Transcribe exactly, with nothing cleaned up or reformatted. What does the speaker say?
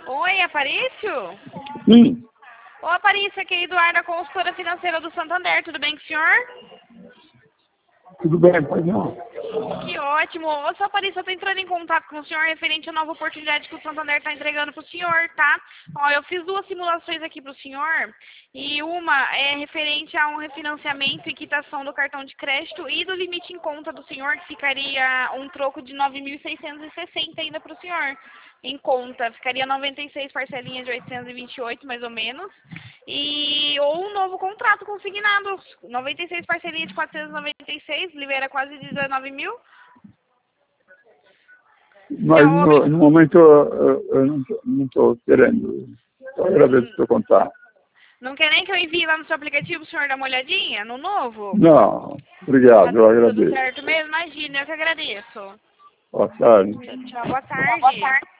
Oi, Aparício? Sim, Ô, Aparício, aqui é Eduarda, consultora financeira do Santander. Tudo bem com o senhor? tudo bem, pois não. Que ótimo. Ô, seu Aparício, eu tô entrando em contato com o senhor referente à nova oportunidade que o Santander está entregando pro senhor, tá? Ó, eu fiz duas simulações aqui pro senhor e uma é referente a um refinanciamento e quitação do cartão de crédito e do limite em conta do senhor, que ficaria um troco de nove mil seiscentos e sessenta ainda pro senhor. Em conta, ficaria noventa e seis parcelinhas de oitocentos e vinte e oito, mais ou menos. E, ou um novo contrato consignado, noventa e seis parcelinhas de quatrocentos e noventa e seis, libera quase dezenove mil. Mas no, no momento eu, eu não tô- não estou querendo. Só agradeço o seu contato. Não quer nem que eu envie lá no seu aplicativo, o senhor dar uma olhadinha no novo? Não, Tá obrigado, eu tudo agradeço. certo mesmo? Imagina, eu que agradeço. Boa tarde. Tchau, tchau, boa tarde.